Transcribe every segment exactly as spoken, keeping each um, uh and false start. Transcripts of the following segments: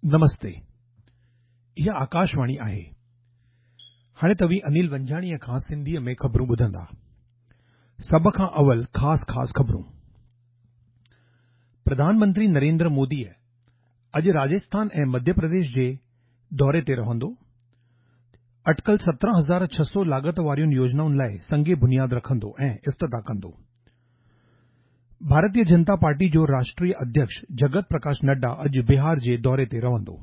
नमस्ते, यह आकाशवाणी आहे। हाणे तव्हीं अनिल वंजाणीअ खां सिंधीअ में ख़बरूं ॿुधंदा। सभ खां अवल ख़ास ख़ास ख़बरूं। प्रधानमंत्री नरेंद्र मोदीअ अॼु राजस्थान ऐं मध्य प्रदेश जे दौरे ते रहंदो। अटकल सत्रहं हज़ार छह सौ लागत वारियुनि योजनाउनि लाइ संगे बुनियाद रखंदो ऐं इफ़्तिताह कंदो। भारतीय जनता पार्टी जो राष्ट्रीय अध्यक्ष जगत प्रकाश नड्डा अॼु बिहार जे दौरे ते रहंदो।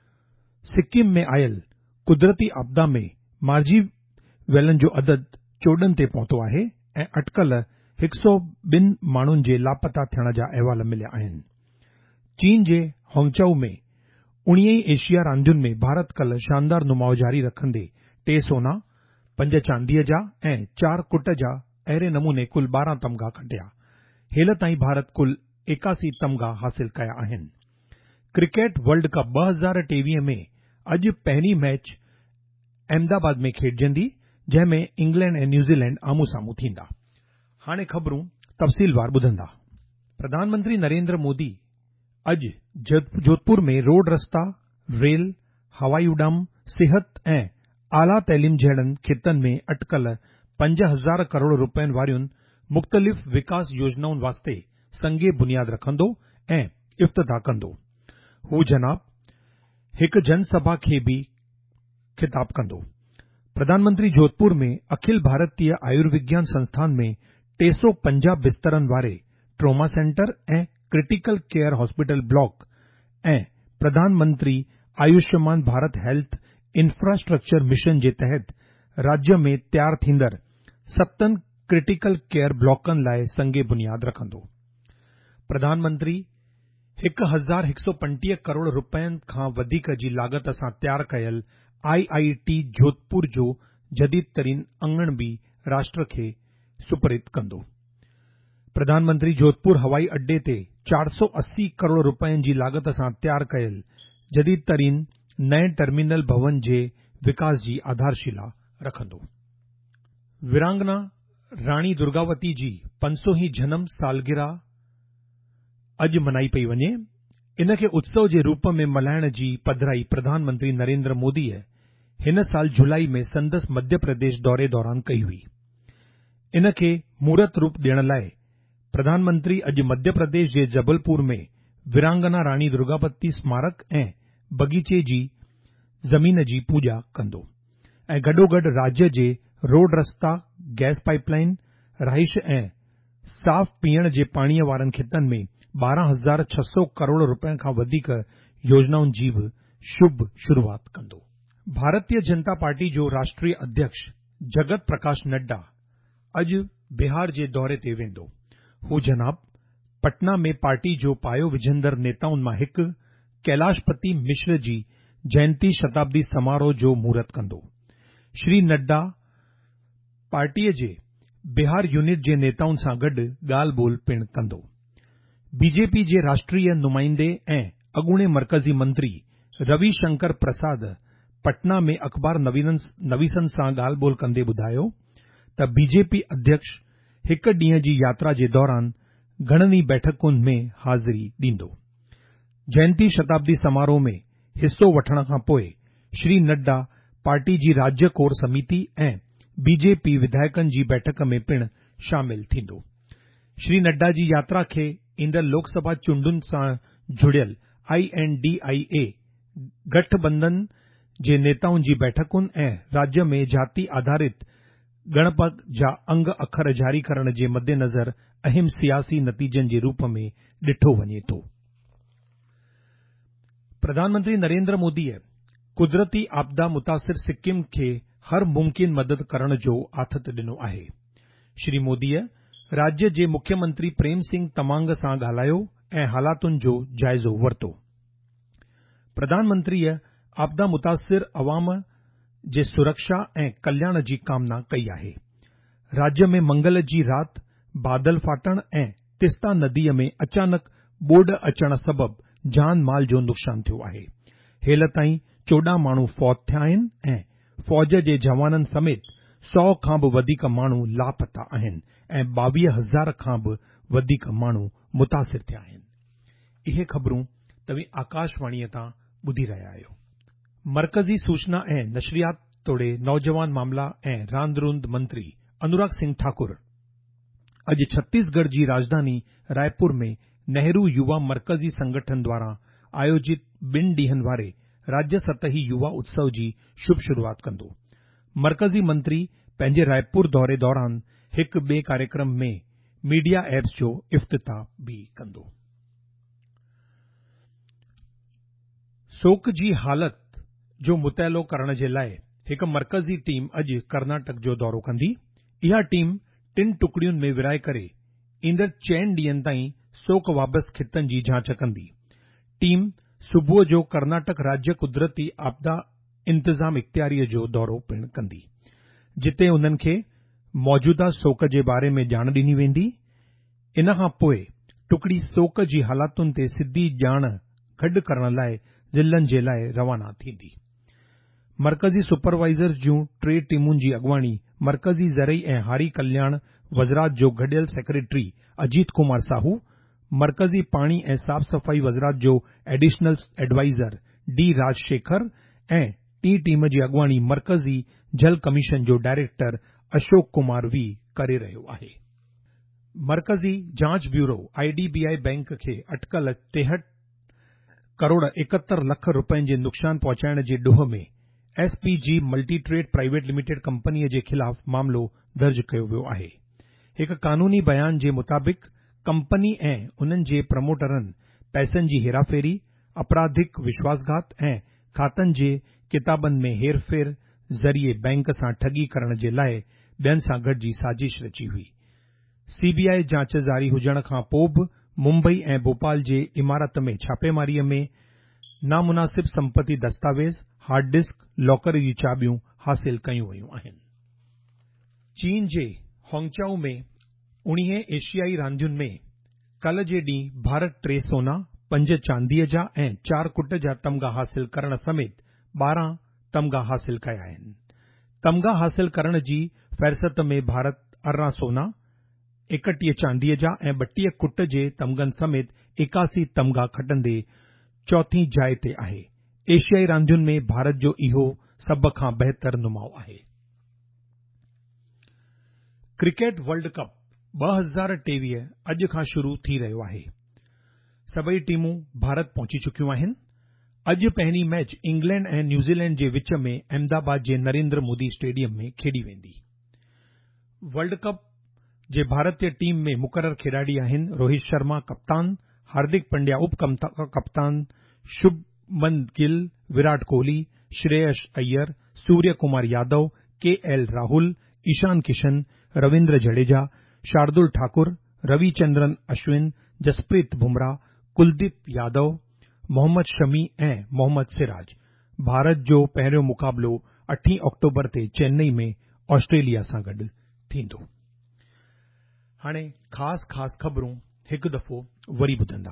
सिक्किम में आयल कुदरती आपदा में मारिजी वियलनि जो अदद चोॾहं ते पहुतो आहे ऐं अटकल हिकु सौ ॿिनि माण्हुनि जे लापता थियण जा अहवाल मिलिया आहिनि। चीन जे होंगचौ में उणिवीह एशिया रांदियुनि में भारत कल्ह शानदार नुमाओ जारी रखंदे टे सोना, पंज चांदीअ जा ऐं चार कुट जा अहिड़े नमूने कुल ॿारहं तमग़ा खटिया। हेल ताईं भारत कुल एकासी तमग़ा हासिल कया आहिनि। क्रिकेट वर्ल्ड कप ॿ हज़ार टेवीह में अॼु पहिरीं मैच अहमदाबाद में खेॾजंदी, जंहिं में इंग्लैंड ऐं न्यूज़ीलैंड आमूं साम्हूं थींदा। हाणे ख़बरूं तफ़सीलवार ॿुधंदा। प्रधानमंत्री नरेंद्र मोदी अॼु जोधपुर में रोड रस्ता, रेल, हवाई उडाम, सिहत ऐं आला तैलीम जहिड़नि खितनि में अटकल पंज हज़ार करोड़ रुपयनि वारियुनि मुख़्तलिफ़ विकास योजनाउनि वास्ते संगे बुनियाद रखंदो ऐं इफ़्तिताह कंदो। हू जनाब हिकु जनसभा खे बि ख़िताब कंदो। प्रधानमंत्री जोधपुर में अखिल भारतीय आयुर्विज्ञान संस्थान में टे सौ पंजाह बिस्तरनि वारे ट्रोमा सेंटर ऐं क्रिटिकल केयर हॉस्पिटल ब्लॉक ऐं प्रधानमंत्री Ayushman Bharat health infrastructure mission जे तहत राज्य में तयार थींदड़ सतनि क्रिटिकल केयर ब्लॉकनि लाइ संगे बुनियाद रखंदो। प्रधानमंत्री हिकु हज़ार हिकु सौ पंटीह करोड़ रुपयनि खां वधीक जी लागत सां तयार कयल आई आई टी जोधपुर जो जदीद तरीन अंगण बि राष्ट्र खे सुपुर्द कंदो। प्रधानमंत्री जोधपुर हवाई अड्डे ते चार सौ अस्सी करोड़ रुपयनि जी लागत सां तयार कयल जदीद तरीन नए टर्मिनल भवन जे विकास जी आधारशिला रखंदो। वीरांगना राणी दुर्गावती जी पंज सौ ही जनम सालगिरह अॼु मनाई पई वञे। इन खे उत्सव जे रूप में मल्हाइण जी पधिराई प्रधानमंत्री नरेंद्र मोदीअ हिन साल जुलाई में संदसि मध्य प्रदेश दौरे दौरान कई हुई। इन खे मूर्त रूप ॾियण लाइ प्रधानमंत्री अॼु मध्य प्रदेश जे जबलपुर में वीरांगना राणी दुर्गावती स्मारक ऐं बगीचे जी ज़मीन जी पूॼा कंदो ऐं गॾोगॾु राज्य जे रोड रस्ता, गैस पाइपलाइन, रहाइश ऐं साफ़ पीअण जे पाणीअ वारनि खितनि में ॿारहं हज़ार छह सौ करोड़ रुपयनि खां वधीक योजनाउनि जी बि शुभ शुरूआत कंदो। भारतीय जनता पार्टी जो राष्ट्रीय अध्यक्ष जगत प्रकाश नड्डा अॼु बिहार जे दौरे ते वेंदो। हू जनाब पटना में पार्टी जो पायो विझंदड़ नेताउनि मां हिकु कैलाशपति मिश्र जी जयंती शताब्दी समारोह जो महूरत कंदो। श्री नड्डा पार्टीअ जे बिहार यूनिट जे नेताउनि सां गॾु ॻाल्हि ॿोल्हि पिणु कंदो। बीजेपी जे राष्ट्रीय नुमाइंदे ऐं अॻूणे मर्कज़ी मंत्री रविशंकर प्रसाद पटना में अख़बार नवीसनि सां ॻाल्हि ॿोल्हि कंदे ॿुधायो त बीजेपी अध्यक्ष हिकु ॾींहं जी यात्रा जे दौरान घणनि ई बैठकुनि में हाज़िरी ॾींदो। जयंती शताब्दी समारोह में हिस्सो वठण खां पोइ श्री नड्डा पार्टी जी राज्य कोर समिति ऐं बीजेपी विधायकनि जी बैठक में पिणु शामिल थींदो। श्री नड्डा जी यात्रा खे ईंदड़ लोकसभा चूंडुनि सां जुड़ियल आई एन डी आई ए गठबंधन जे नेताउनि जी बैठकुनि ऐं राज्य में जाति आधारित गणपत जा अंग अखर जारी करण जे मद्देनज़र अहम सियासी नतीजनि जे रूप में ॾिठो वञे थो। प्रधानमंत्री नरेंद्र मोदीअ कुदरती आपदा मुतासिर सिक्किम खे हर मुमकिन मदद करण जो आथत ॾिनो आहे। श्री मोदीअ राज्य जे मुख्यमंत्री प्रेम सिंह तमांग सां ॻाल्हायो ऐं हालातुनि जो जाइज़ो वरितो। प्रधानमंत्रीअ आपदा मुतासिर अवाम जे सुरक्षा ऐं कल्याण जी कामना कई आहे। राज्य में मंगल जी राति बादल फाटण ऐं तिस्ता नदीअ में अचानक ॿोॾ अचण सबबि जान माल जो नुक़सान थियो आहे। हेल ताईं चोॾहं माण्हू फौत थिया आहिनि ऐं फ़ौज जे जवाननि समेत सौ खां बि वधीक माण्हू लापता आहिनि ऐं ॿावीह हज़ार खां बि वधीक माण्हू मुतासिर थिया आहिनि। इहे ख़बरूं तव्हीं आकाशवाणीअ तां ॿुधी रहिया आहियो। मरकज़ी सूचना ऐं नशरियात तोड़े नौजवान मामला ऐं रांदि रूंद मंत्री अनुराग सिंह ठाकुर अॼु छत्तीसगढ़ जी राजधानी रायपुर में नेहरू युवा मरकज़ी संगठन द्वारा आयोजित ॿिनि ॾींहनि वारे राज्य सतही युवा उत्सव जी शुभ शुरूआत कंदो। मरकज़ी मंत्री पंहिंजे रायपुर दौरे दौरान हिकु ॿिए कार्यक्रम में मीडिया ऐप्स जो इफ़्तिताह भी कंदो। सोक जी हालत जो मुतैलो करण जे लाइ हिकु मरकज़ी टीम अॼु कर्नाटक जो दौरो कंदी। इहा टीम टिन टुकड़ियुनि में विराए करे ईंदड़ चइनि ॾींहनि ताईं सोक वाबसि खितनि जी जांच कंदी। टीम सुबुह जो कर्नाटक राज्य कुदरती आपदा इंतज़ाम इख़्तियारीअ जो दौरो पिणु कंदी, जिते उन्हनि खे मौजूदा सोक जे बारे में ॼाण ॾिनी वेंदी। इन खां पोइ टुकड़ी सोक जी हालातुनि ते सिधी ॼाण गॾु करण लाइ ज़िलनि जे लाइ रवाना थींदी। मरकज़ी सुपरवाइज़र जूं टे टीमुनि जी अॻुवाणी मरकज़ी ज़रई ऐं हारी कल्याण वज़रात जो गॾियल सेक्रेटरी अजीत कुमार साहू, मरकज़ी पाणी ऐं साफ़ सफ़ाई वज़रात जो एडिशनल एडवाइज़र डी राजशेखर ऐं टी टीम जी अॻुवाणी मरकज़ी जल कमीशन जो डायरेक्टर अशोक कुमार वी करे रहियो आहे। मरकज़ी जांच bureau I D B I bank खे अटकल टेहठि करोड़ एकहतरि लख रुपयनि जे नुक़सान पहुचाइण जे ॾोह में S P G multi trade private limited कंपनीअ जे ख़िलाफ़ मामिलो दर्ज कयो वियो आहे। हिकु कानूनी बयान जे मुताबिक़ कंपनी ऐं उन्हनि जे प्रमोटरनि पैसनि जी हेराफेरी, आपराधिक विश्वासघात ऐं खातनि जे किताबनि में हेरफेर ज़रिए बैंक सां ठगी करण जे लाइ ॿियनि सां गॾिजी साजिश रची हुई। सीबीआई जांच जारी हुजण खां पोइ बि मुंबई ऐं भोपाल जे इमारत में छापेमारीअ में नामुनासिब संपत्ति दस्तावेज़, हार्ड डिस्क, लॉकर जी चाबियूं हासिल कयूं वयूं आहिनि। चीन जे होंगचाओ में उणिवीह एशियाई रांदियुनि में कल्ह जे ॾींहुं भारत टे सोना, पंज चांदीअ जा ऐं चार कुट जा तमग़ा हासिल करण समेत ॿारहं तमग़ा हासिल कया आहिनि। तमग़ा हासिल करण जी फ़हरिस्त में भारत अरिड़हं सोना, एकटीह चांदीअ जा ऐं ॿटीह कुट जे तमग़नि समेत एकासी तमग़ा खटंदे चौथीं जाइ ते आहे। एशियाई रांदियुनि में भारत जो इहो सभ खां बहितर नुमाउ आहे। क्रिकेट वर्ल्ड कप ॿ हज़ार टेवीह अॼु खां शुरू थी रहियो आहे। सभई टीमूं भारत पहुची चुकियूं आहिनि। अॼु पहिरीं मैच इंग्लैंड ऐं न्यूज़ीलैंड जे विच में अहमदाबाद जे नरेंद्र मोदी स्टेडियम में खेॾी वेंदी। वर्ल्ड कप जे भारतीय टीम में मुक़रर खिलाड़ी आहिनि रोहित शर्मा कप्तान, हार्दिक पांड्या उप कप्तान, शुभमन गिल, विराट कोहली, श्रेयस अय्यर, सूर्य कुमार यादव, के एल राहुल, ईशान किशन, रविंद्र जडेजा, शार्दुल ठाकुर, रविचंद्रन अश्विन, जसप्रीत बुमराह, कुलदीप यादव, मोहम्मद शमी ऐं मोहम्मद सिराज। भारत जो पहिरियों मुक़ाबलो अठी अक्टूबर ते चेन्नई में ऑस्ट्रेलिया सां गॾु थींदो। हाणे ख़ासि ख़ासि ख़बरूं हिकु दफ़ो वरी ॿुधंदा।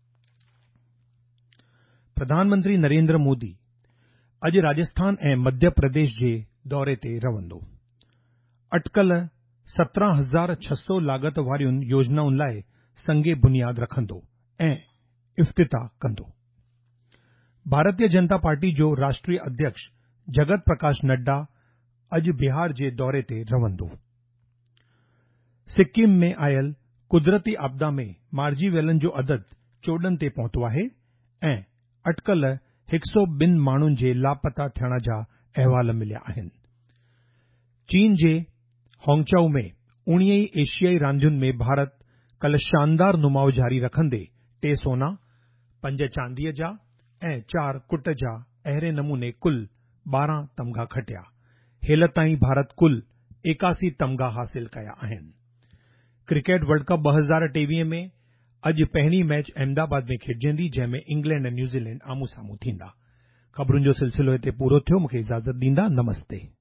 प्रधानमंत्री नरेंद्र मोदी अॼु राजस्थान ऐं मध्य प्रदेश जे दौरे ते रहंदो। अटकल सत्रहं हज़ार छह सौ लागत वारियुनि योजनाउनि लाइ संगे बुनियाद रखंदो ऐं इफ़्तिताह कंदो। भारतीय जनता पार्टी जो राष्ट्रीय अध्यक्ष जगत प्रकाश नड्डा अॼु बिहार जे दौरे ते रहंदो। सिक्किम में आयल कुदरती आपदा में मारिजी वियलनि जो अदद चोॾहं ते पहुतो आहे ऐं अटकल हिकु सौ ॿिनि माण्हुनि जे लापता थियण जा अहवाल मिलिया आहिनि। चीन जे होंगचाओ में उणिवीह एशियाई रांदियुनि में भारत कल्ह शानदार नुमाउ जारी रखंदे टे सोना, पंज चांदीअ जा ऐं चार कुट जा अहिड़े नमूने कुल ॿारहं तमग़ा खटिया। हेल ताईं भारत कुल एकासी तमग़ा हासिल कया आहिनि। क्रिकेट वर्ल्ड कप ॿ हज़ार टेवीह में अॼु पहिरीं मैच अहमदाबाद में खेॾिजंदी, जंहिं में इंग्लैंड ऐं न्यूज़ीलैंड आम्हूं साम्हूं थींदा। ख़बरुनि जो सिलसिलो हिते पूरो थियो। मूंखे इजाज़त ॾींदा। नमस्ते।